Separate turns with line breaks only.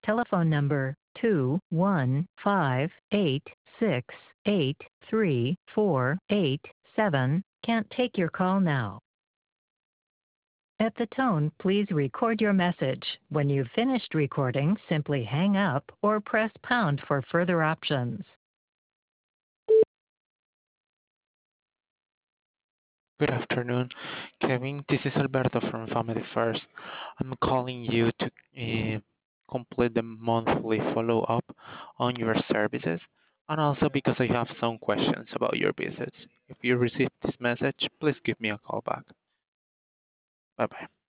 Telephone number 21586834887 can't take your call now. At the tone, please record your message. When you've finished recording, simply hang up or press pound for further options.
Good afternoon, Kevin. This is Alberto from Family First. I'm calling you to complete the monthly follow-up on your services and also because I have some questions about your visits. If you receive this message, please give me a call back. Bye bye.